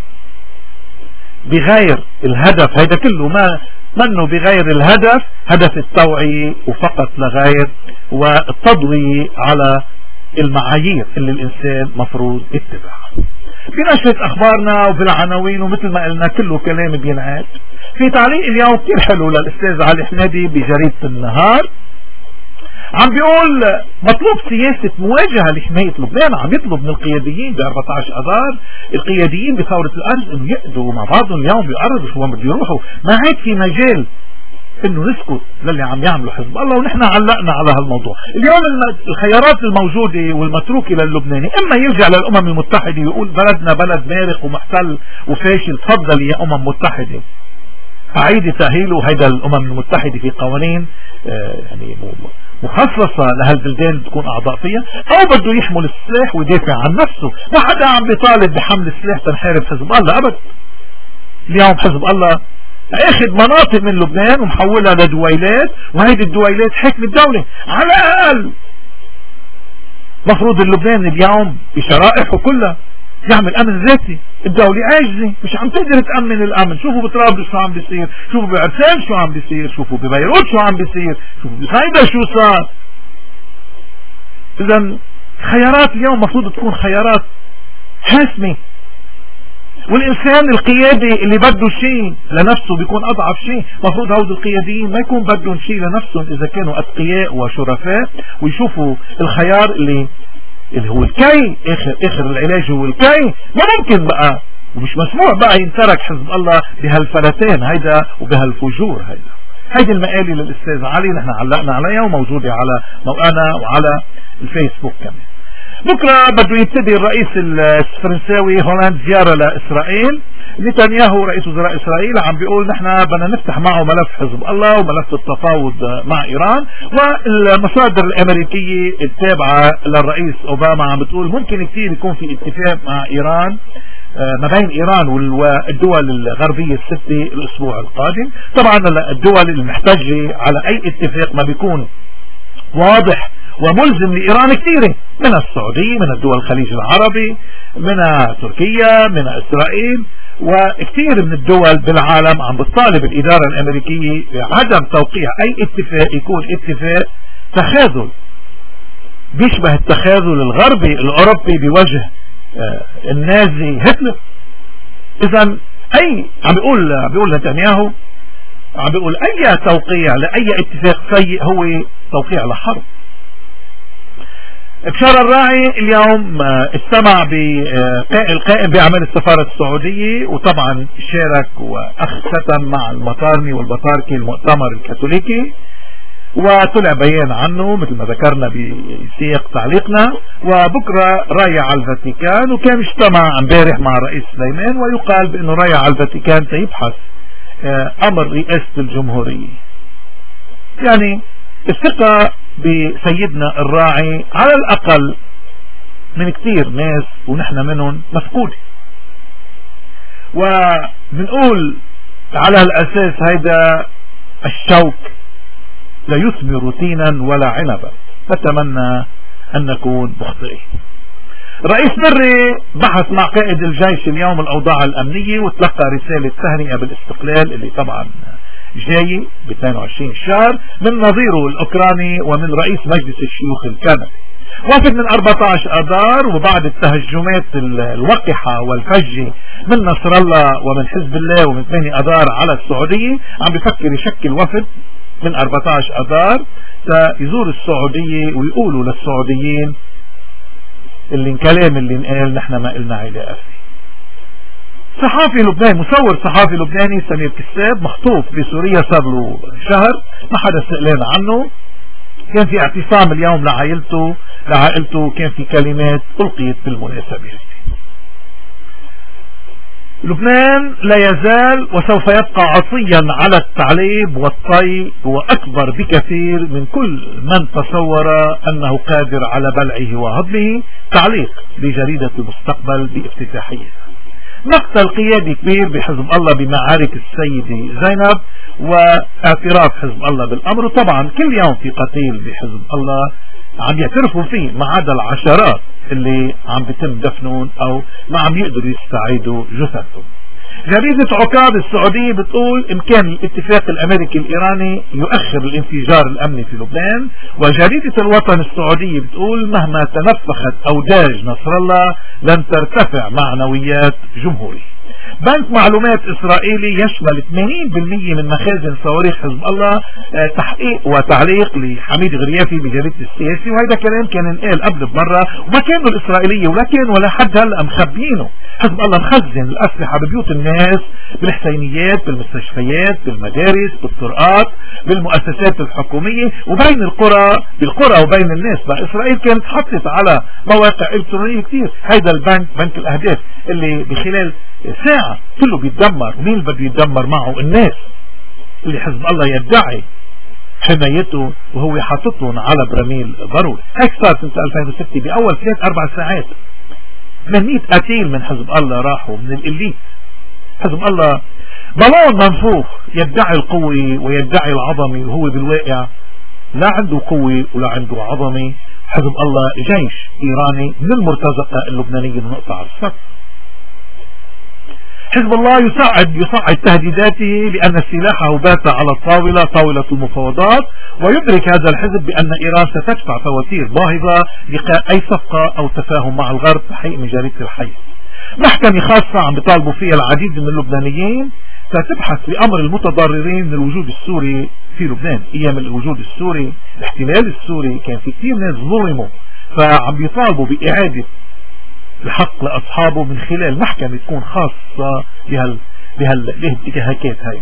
بغير الهدف، هيدا كله ما منه بغير الهدف، هدف التوعية وفقط لغير والتضوية على المعايير اللي الانسان مفروض يتبعها. بنشرة اخبارنا وفي العناوين ومثل ما قلنا كله كلام بينعاد. في تعليق اليوم كتير حلو للاستاذ علي حمادي بجريدة النهار عم بيقول مطلوب سياسة مواجهة لحماية لبنان. عم يطلب من القياديين ب أربعة عشر اذار، القياديين بثورة الارض انه يقعدوا مع بعضهم اليوم بيقرروا شو بده يروحوا. ما عاد في مجال انه نسكت للي عم يعملوا حزب الله ونحن علقنا على هالموضوع. اليوم الخيارات الموجودة والمتروكة للبناني اما يرجع للامم المتحدة ويقول بلدنا بلد مارق ومحتل وفاشل، تفضل يا امم متحدة اعيدي تأهيله. هيدا الامم المتحدة في قوانين آه يعني مخصصة لهالبلدان تكون اعضاء فيها، او بده يحمل السلاح ويدافع عن نفسه. ما حدا عم بيطالب بحمل السلاح تنحارب حزب الله ابدا. اليوم حزب الله اخذ مناطق من لبنان ومحولها لدويلات، وهيدي الدويلات حكم الدولة. على الاقل مفروض اللبنان اليوم بشرائحه كلها يعمل امن ذاتي. الدولة عاجزة، مش عم تقدر تأمن الامن. شوفوا بطرابلس شو عم بيصير، شوفوا بعرسان شو عم بيصير، شوفوا ببيروت شو عم بيصير، شوفوا بخيبر شو صار. اذا خيارات اليوم مفروض تكون خيارات حاسمة، والانسان القيادي اللي بده شيء لنفسه بيكون اضعف شيء. مفروض هود القياديين ما يكون بدهم شيء لنفسهم اذا كانوا اتقياء وشرفاء، ويشوفوا الخيار اللي اللي هو الكي. اخر اخر العلاج هو الكي. ما ممكن بقى ومش مسموح بقى ينترك حزب الله بهالفلتين هيدا وبهالفجور هيدا. هيدي المقالة للاستاذ علي نحن علقنا عليها وموجودة على موقعنا وعلى الفيسبوك كمان. بكرة بده يبتدي الرئيس الفرنساوي هولاند زيارة لإسرائيل. نتنياهو رئيس وزراء إسرائيل عم بيقول نحن بدنا نفتح معه ملف حزب الله وملف التفاوض مع إيران. والمصادر الأمريكية التابعة للرئيس أوباما عم بتقول ممكن كتير يكون في اتفاق مع إيران ما بين إيران والدول الغربية الستة الأسبوع القادم. طبعا الدول المحتجة على أي اتفاق ما بيكون واضح وملزم لإيران كثيرة، من السعودية، من الدول الخليج العربي، من تركيا، من إسرائيل، وكثير من الدول بالعالم عم بتطالب الإدارة الأمريكية بعدم توقيع أي اتفاق يكون اتفاق تخاذل بيشبه التخاذل الغربي الأوروبي بوجه آه النازي هتلر. إذا أي عم بيقول عم بيقول نتنياهو عم بيقول أي توقيع لأي اتفاق سيء هو توقيع لحرب. بشار الراعي اليوم استمع بالقائم بأعمال السفارة السعودية، وطبعا شارك وأخ ختم مع المطارني والبطاركي المؤتمر الكاثوليكي، وطلع بيان عنه مثل ما ذكرنا بسياق تعليقنا. وبكرة رايح على الفاتيكان، وكان اجتمع امبارح مع الرئيس سليمان، ويقال بأنه رايح على الفاتيكان سيبحث أمر رئاسة الجمهورية. يعني الثقة بسيدنا الراعي على الأقل من كتير ناس ونحن منهم مفقودة، وبنقول على الأساس هيدا الشوك لا يثمر تينا ولا عنبا. نتمنى أن نكون مخطئين. رئيس بري بحث مع قائد الجيش اليوم الأوضاع الأمنية، وتلقى رسالة تهنئة بالاستقلال اللي طبعا جاي ب اثنين وعشرين شهر من نظيره الأوكراني ومن رئيس مجلس الشيوخ الكندي. وافد من أربعة عشر اذار، وبعد التهجمات الوقحة والفجة من نصر الله ومن حزب الله ومن ثمانية اذار على السعودية، عم بفكر يشكل وفد من أربعة عشر اذار سيزور السعودية ويقولوا للسعوديين اللي الكلام اللي انقال نحن ما قلنا علاقة فيه. صحافي لبناني، مصور صحافي لبناني سمير كساب مخطوف بسوريا صار له شهر، ما حدا سئلان عنه. كان في اعتصام اليوم لعائلته لعائلته كان في كلمات ألقيت بالمناسبة. لبنان لا يزال وسوف يبقى عصيا على التعليب والطي، وأكبر بكثير من كل من تصور أنه قادر على بلعه وهضمه. تعليق بجريدة المستقبل بافتتاحية: مقتل قيادي كبير بحزب الله بمعارك السيدة زينب واعتراف حزب الله بالأمر. وطبعا كل يوم في قتيل بحزب الله عم يعترفوا فيه، ما عدا العشرات اللي عم بتم دفنون او ما عم يقدروا يستعيدوا جثثهم. جريدة عكاظ السعودية بتقول إمكان الاتفاق الأمريكي الإيراني يؤخر الانفجار الأمني في لبنان. وجريدة الوطن السعودية بتقول مهما تنفخت أوداج نصر الله لن ترتفع معنويات جمهوري. بنك معلومات إسرائيلي يشمل ثمانين بالمئة من مخازن صواريخ حزب الله. اه تحقيق وتعليق لحميد غريافي بجريدة السياسي، وهذا كلام كان انقال قبل بمرة وما كانوا الإسرائيلية ولا كانوا ولا حد هلا مخبيينه. حزب الله مخزن الأسلحة ببيوت الناس، بالحسينيات، بالمستشفيات، بالمدارس، بالطرقات، بالمؤسسات الحكومية، وبين القرى بالقرى وبين الناس. فإسرائيل كانت حطت على مواقع إلكترونية كتير هيدا البنك، بنك الأهداف، اللي بخلال ساعة كله بيتدمر. ومين اللي بده يتدمر معه؟ الناس اللي حزب الله يدعي حمايته وهو حاططهم على برميل بارود. هيك صار سنة ألفين وستة بأول ثلاث أربع ساعات ثمانمئة قتيل من حزب الله راحوا من الإليت. حزب الله بلون منفوخ يدعي القوة ويدعي العظمة، وهو بالواقع لا عنده قوة ولا عنده عظمة. حزب الله جيش إيراني من المرتزقة اللبنانية من نقطة على السطح. حزب الله يصعد يصعد تهديداته بأن سلاحه بات على الطاولة، طاولة المفاوضات، ويدرك هذا الحزب بأن إيران ستدفع فواتير باهظة لقاء أي صفقة أو تفاهم مع الغرب. تحقيق من جريدة الحي. محكمة خاصة عم بيطالبوا فيها العديد من اللبنانيين ستبحث بأمر المتضررين من الوجود السوري في لبنان. أيام الوجود السوري، الاحتلال السوري، كان في كثير ناس ظلموا، فعم بيطالبوا بإعادة الحق لأصحابه من خلال محكمة تكون خاصة بهال بهالانتهاكات هاي.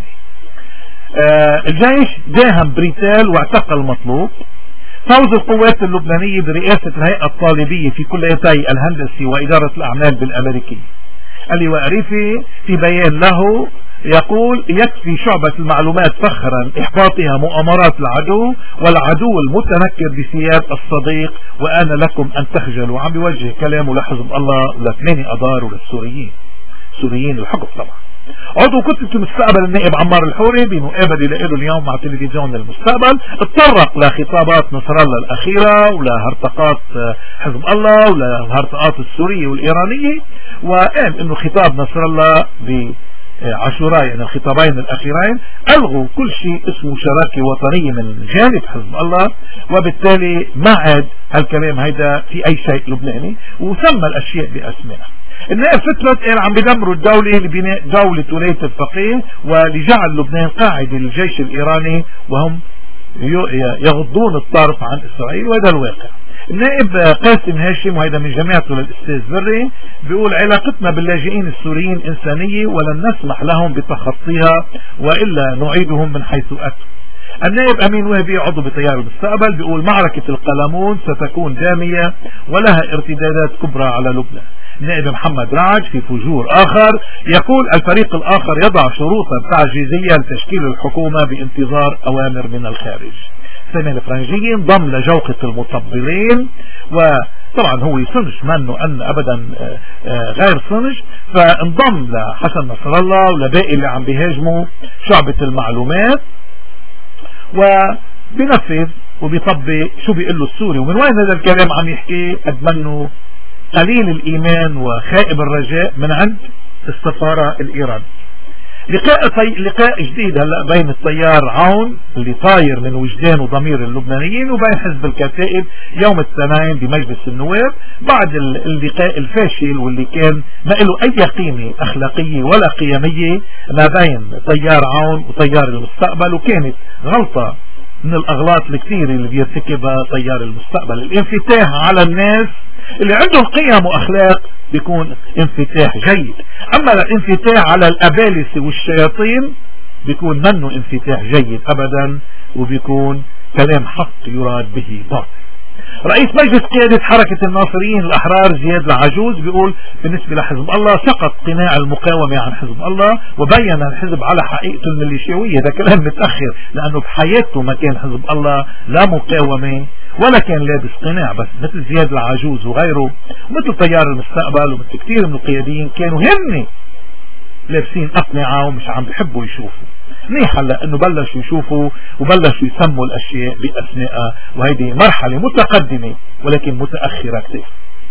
آه الجيش داهم بريتال واعتقل المطلوب. فوز القوات اللبنانية برئاسة الهيئة الطالبية في كليتي الهندسي وإدارة الأعمال بالأمريكية. اللواء عريفي في بيان له يقول يكفي شعبة المعلومات فخرا إحباطها مؤامرات العدو، والعدو المتنكر بثياب الصديق، وآن لكم أن تخجلوا. عم بيوجه كلامه لحزب الله ولثمانية أدار وللسوريين، سوريين الحكم طبعا. عضو كتلة المستقبل النائب عمار الحوري بمقابلة له اليوم مع تلفزيون المستقبل اتطرق لخطابات نصر الله الأخيرة ولهرطقات حزب الله ولهرطقات السورية والإيرانية، وقال انه خطاب نصر الله بعاشوراء يعني الخطابين الأخيرين ألغوا كل شيء اسمه شراكة وطنية من جانب حزب الله، وبالتالي ما عاد هالكلام هيدا في أي شيء لبناني، وسمى الأشياء بأسمائها. النائب فترة قال عم بدمروا الدولة لبناء دولة ولاية الفقيه ولجعل لبنان قاعدة للجيش الإيراني وهم يغضون الطرف عن إسرائيل، وهذا الواقع. النائب قاسم هاشم وهذا من جامعته للأستاذ بري بيقول علاقتنا باللاجئين السوريين إنسانية ولن نسمح لهم بتخطيها وإلا نعيدهم من حيث أتوا. النائب أمين وهبي عضو بتيار المستقبل بيقول معركة القلمون ستكون دامية ولها ارتدادات كبرى على لبنان. النائب محمد رعج في فجور آخر يقول الفريق الآخر يضع شروطا تعجيزية لتشكيل الحكومة بانتظار أوامر من الخارج. سامي الفرنجي انضم لجوقة المطبلين، وطبعا هو يصنش منه أن أبدا غير صنش، فانضم لحسن نصر الله ولباقي اللي عم بيهاجموا شعبة المعلومات، وبنفذ وبيطبق شو بيقول له السوري. ومن وين هذا الكلام عم يحكي؟ قد منه قليل الإيمان وخائب الرجاء من عند السفارة الإيرانية. لقاء طي... لقاء جديد هلا بين الطيار عون اللي طاير من وجدان وضمير اللبنانيين وبين حزب الكتائب يوم الاثنين بمجلس النواب، بعد اللقاء الفاشل واللي كان ما له أي قيمة أخلاقية ولا قيمية ما بين طيار عون وطيار المستقبل، وكانت غلطة من الأغلاط الكثيرة اللي بيرتكبها طيار المستقبل. الانفتاح على الناس اللي عندهم قيم وأخلاق بيكون انفتاح جيد، أما الانفتاح على الأبالسة والشياطين بيكون منه انفتاح جيد أبدا، وبيكون كلام حق يراد به باطل. رئيس مجلس قيادة حركة الناصريين الأحرار زياد العجوز بيقول بالنسبة لحزب الله سقط قناع المقاومة عن حزب الله وبين الحزب على حقيقته الميليشيوية. ده كلام متأخر، لأنه بحياته ما كان حزب الله لا مقاومة ولا كان لابس قناع، بس مثل زياد العجوز وغيره مثل تيار المستقبل ومثل كثير من القياديين كانوا هن لابسين أقنعة ومش عم بيحبوا يشوفوا. منيح هلا انه بلشوا يشوفوا وبلشوا يسموا الاشياء باسمائها، وهيدي مرحلة متقدمة ولكن متأخرة كثير.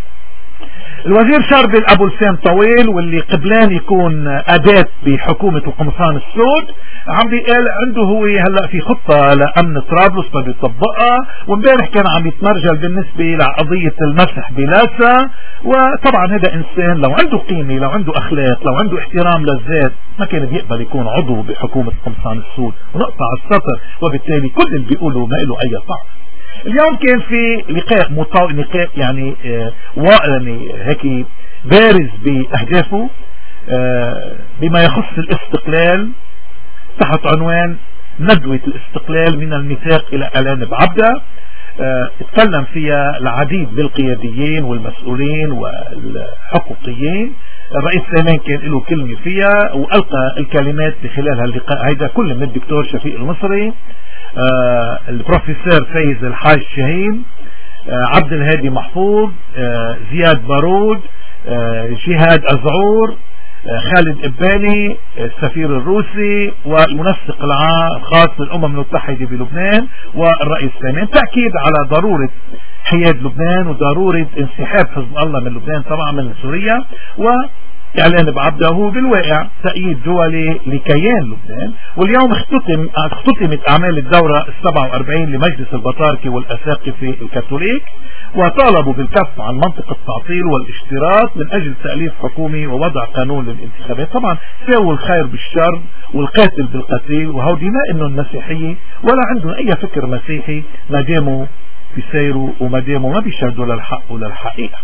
الوزير شربل ابو لسان طويل واللي قبلان يكون اداة بحكومة القمصان السود عم بيقال عنده هو هلا في خطة لامن طرابلس بده يطبقها، وامبارح كان عم يتمرجل بالنسبة لقضية المسح بلاسا. وطبعا هذا انسان لو عنده قيمة، لو عنده اخلاق، لو عنده احترام للذات ما كان بيقبل يكون عضو بحكومة القمصان السود، ونقطع السطر. وبالتالي كل اللي بيقوله ما له اي طعم. اليوم كان في لقاء مطا... لقاء يعني آه يعني هيك بارز باهدافه آه بما يخص الاستقلال تحت عنوان ندوة الاستقلال من الميثاق الى اعلان بعبدة. آه اتكلم فيها العديد بالقياديين والمسؤولين والحقوقيين. الرئيس سليمان كان له كلمة فيها والقى الكلمات بخلال هاللقاء هيدا كل من الدكتور شفيق المصري، آه البروفيسور فايز الحاج شاهين، آه عبد الهادي محفوظ، آه زياد بارود، آه جهاد أزعور، آه خالد إباني، آه السفير الروسي، والمنسق العام الخاص للأمم المتحدة بلبنان، والرئيس سليمان، تأكيد على ضرورة حياد لبنان وضرورة انسحاب حزب الله من لبنان طبعا من سوريا، و إعلان بعبده هو بالواقع تأييد دولي لكيان لبنان. واليوم اختتم اختتمت أعمال الدورة السبعة وأربعين لمجلس البطاركة والأساقفة الكاثوليك، وطالبوا بالكف عن منطق التعطيل والاشتراط من أجل تأليف حكومي ووضع قانون للانتخابات. طبعا ساووا الخير بالشر والقاتل بالقتيل، وهودي ما إنه المسيحية ولا عندهم أي فكر مسيحي ما داموا بيسيروا وما داموا ما بيشهدوا للحق وللحقيقة.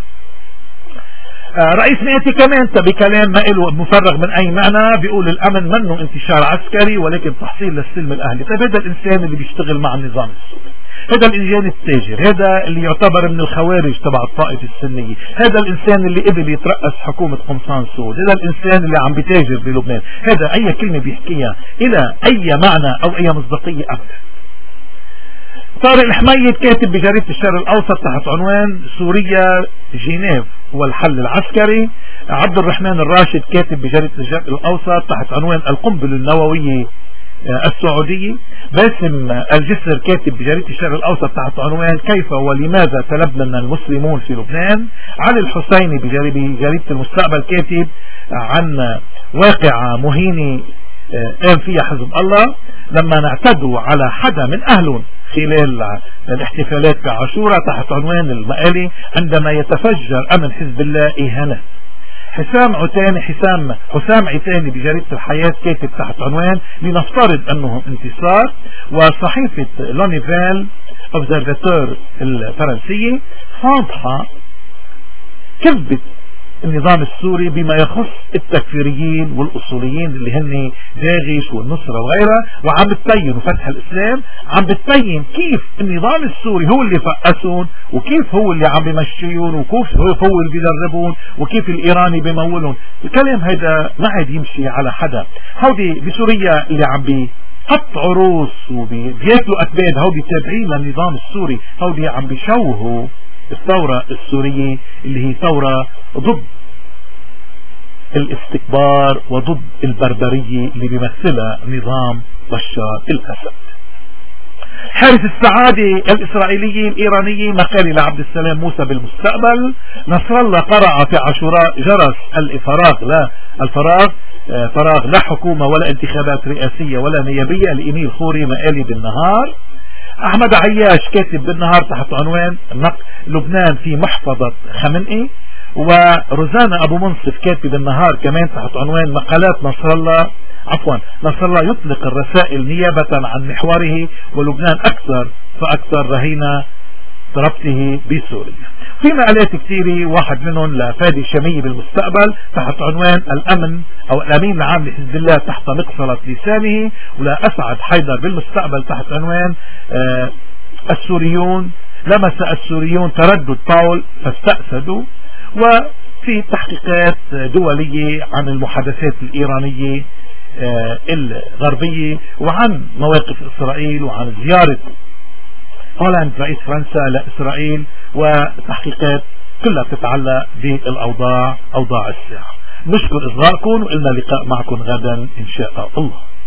آه رئيس نيتي كمان بكلام ما له مفرغ من اي معنى بيقول الامن منه انتشار عسكري ولكن تحصيل للسلم الاهلي. طيب هذا الانسان اللي بيشتغل مع النظام السوري، هذا الانسان التاجر، هذا اللي يعتبر من الخوارج تبع الطائفة السنية، هذا الانسان اللي قبل يترأس حكومة قمصان سود، هذا الانسان اللي عم بيتاجر بلبنان، هذا اي كلمة بيحكيها الى اي معنى او اي مصداقية ابدا. طارق الحميد كاتب بجريدة الشرق الأوسط تحت عنوان سوريا جنيف والحل العسكري. عبد الرحمن الراشد كاتب بجريدة الشرق الأوسط تحت عنوان القنبلة النووية السعودية. باسم الجسر كاتب بجريدة الشرق الأوسط تحت عنوان كيف ولماذا تلبن المسلمون في لبنان. علي الحسيني بجريدة المستقبل كاتب عن واقعة مهينة قام فيها حزب الله لما نعتدوا على حدا من أهلهم خلال الاحتفالات بعاشوراء تحت عنوان المقالي عندما يتفجر أمن حزب الله إهانات. حسام عتاني حسام حسام عتاني بجريدة الحياة كاتب تحت عنوان لنفترض أنه انتصار. وصحيفة لونيفيل أوبزرفاتور الفرنسية فاضحة كذبت النظام السوري بما يخص التكفيريين والأصوليين اللي هن داغش والنصرة وغيرها، وعم بتبين وفتح الإسلام عم بتبين كيف النظام السوري هو اللي فقسون وكيف هو اللي عم بمشيون وكيف هو, هو اللي بيدربون وكيف الإيراني بيمولون. الكلام هذا ما عاد يمشي على حدا. هودي بسوريا اللي عم بي قطعوا روس وبياكلوا أكباد هودي تابعين للنظام السوري، هودي عم بيشوهوا الثورة السورية اللي هي ثورة ضد الاستكبار وضد البربرية اللي بيمثلها نظام بشار الأسد. حارس السعادة الإسرائيلية الإيرانية مقالي لعبد السلام موسى بالمستقبل. نصر الله قرع في عاشوراء جرس الفراغ لا الفراغ فراغ لا حكومة ولا انتخابات رئاسية ولا نيابية لإيميل خوري مقالي بالنهار. أحمد عياش كاتب بالنهار تحت عنوان لبنان في محفظة خمنئي. وروزانا أبو منصف كاتب بالنهار كمان تحت عنوان مقالات نصر الله عفوا نصر الله يطلق الرسائل نيابة عن محوره ولبنان أكثر فأكثر رهينة ربطه بسوريا. في مقالات كثيرة واحد منهم لفادي الشامي بالمستقبل تحت عنوان الأمن أو الأمين العام لحزب الله تحت مقصلة لسانه، ولا أسعد حيدر بالمستقبل تحت عنوان آه السوريون لمس السوريون تردد باول فاستأسدوا، وفي تحقيقات دولية عن المحادثات الإيرانية الغربية وعن مواقف إسرائيل وعن زيارة هولاند رئيس فرنسا لإسرائيل، وتحقيقات كلها تتعلق بالأوضاع أوضاع الساعة. نشكر إصغائكم وإلنا لقاء معكم غدا إن شاء الله.